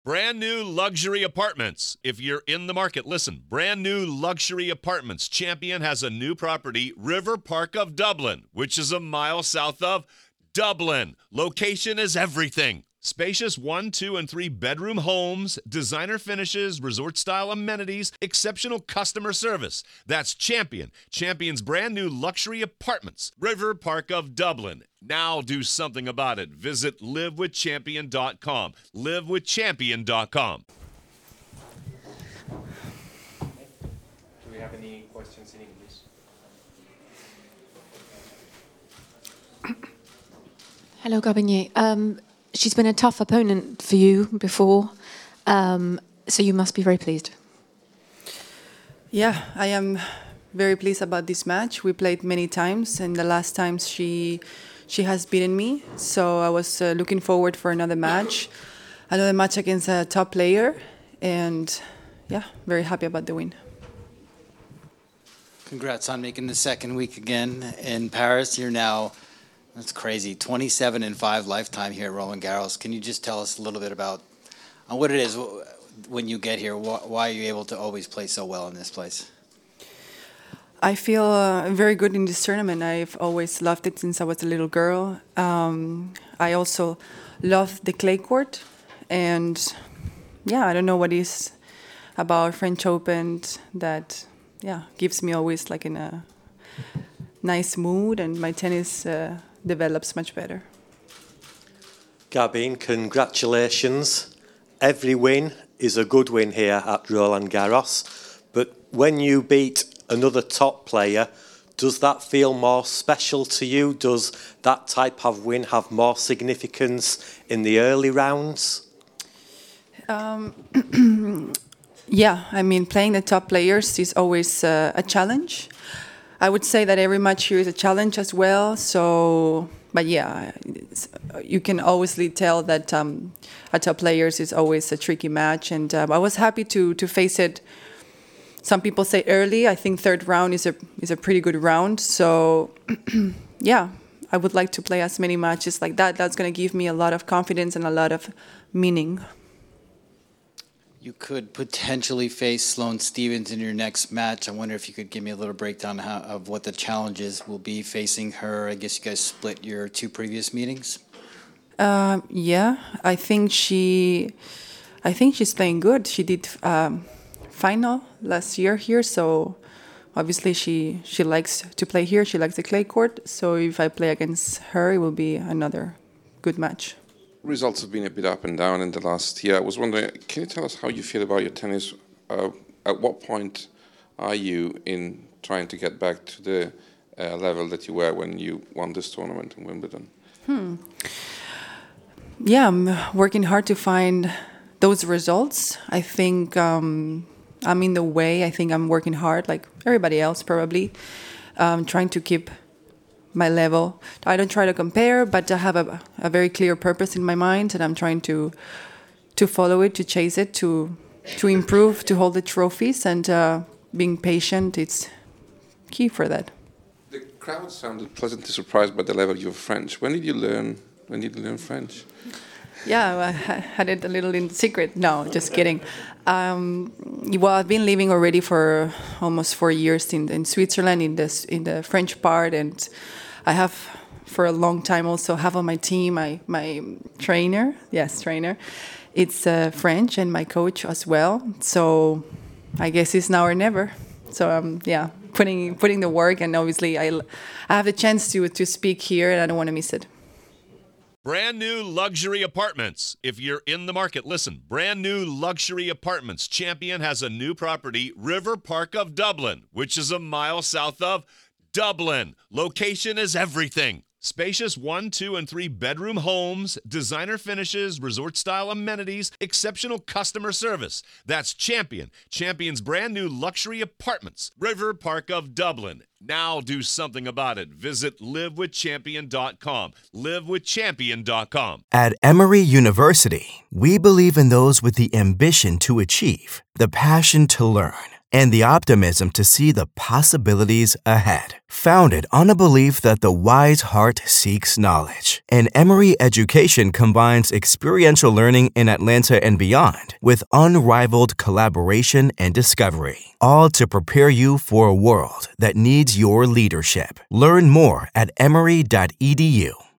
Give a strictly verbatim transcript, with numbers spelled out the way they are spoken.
Brand new luxury apartments. If you're in the market, listen. Brand new luxury apartments. Champion has a new property, River Park of Dublin, which is a mile south of Dublin. Location is everything. Spacious one, two, and three bedroom homes, designer finishes, resort-style amenities, exceptional customer service. That's Champion. Champion's brand new luxury apartments, River Park of Dublin. Now do something about it. Visit live with champion dot com. live with champion dot com. Do we have any questions in English? Hello, Gabinier. Um, she's been a tough opponent for you before, um, so you must be very pleased. Yeah, I am very pleased about this match. We played many times, and the last times she she has beaten me. So I was uh, looking forward for another match, another match against a top player, and yeah, very happy about the win. Congrats on making the second week again in Paris. You're now, that's crazy, twenty-seven and five lifetime here at Roland Garros. Can you just tell us a little bit about uh, what it is when you get here? Wh why are you able to always play so well in this place? I feel uh, very good in this tournament. I've always loved it since I was a little girl. Um, I also love the clay court. And yeah, I don't know what is about French Open that yeah gives me always like in a nice mood, and my tennis uh, develops much better. Gabin, congratulations. Every win is a good win here at Roland Garros. But when you beat another top player, does that feel more special to you? Does that type of win have more significance in the early rounds? Um, yeah, I mean, playing the top players is always uh, a challenge. I would say that every match here is a challenge as well. So, but yeah, it's, you can obviously tell that um, a top players is always a tricky match, and um, I was happy to to face it. Some people say early. I think third round is a is a pretty good round. So, yeah, I would like to play as many matches like that. That's going to give me a lot of confidence and a lot of meaning. You could potentially face Sloane Stephens in your next match. I wonder if you could give me a little breakdown how, of what the challenges will be facing her. I guess you guys split your two previous meetings. Uh, yeah, I think she, I think she's playing good. She did um, final last year here, so obviously she she likes to play here. She likes the clay court. So if I play against her, it will be another good match. Results have been a bit up and down in the last year. I was wondering, can you tell us how you feel about your tennis? Uh, at what point are you in trying to get back to the uh, level that you were when you won this tournament in Wimbledon? Hmm. Yeah, I'm working hard to find those results. I think um, I'm in the way. I think I'm working hard, like everybody else probably, um, trying to keep my level. I don't try to compare, but I have a, a very clear purpose in my mind, and I'm trying to to follow it, to chase it, to to improve, to hold the trophies, and uh, being patient. It's key for that. The crowd sounded pleasantly surprised by the level of your French. When did you learn? When did you learn French? Yeah, I had it a little in secret. No, just kidding. Um, well, I've been living already for almost four years in, in Switzerland, in the in the French part, and I have for a long time also have on my team my my trainer, yes, trainer. It's uh, French, and my coach as well. So I guess it's now or never. So um, yeah, putting putting the work, and obviously I I have the chance to to speak here, and I don't want to miss it. Brand new luxury apartments. If you're in the market, listen. Brand new luxury apartments. Champion has a new property, River Park of Dublin, which is a mile south of Dublin. Location is everything. Spacious one, two, and three bedroom homes, designer finishes, resort-style amenities, exceptional customer service. That's Champion. Champion's brand new luxury apartments, River Park of Dublin. Now do something about it. Visit live with champion dot com. live with champion dot com. At Emory University, we believe in those with the ambition to achieve, the passion to learn, and the optimism to see the possibilities ahead. Founded on a belief that the wise heart seeks knowledge, and Emory Education combines experiential learning in Atlanta and beyond with unrivaled collaboration and discovery, all to prepare you for a world that needs your leadership. Learn more at emory dot e d u.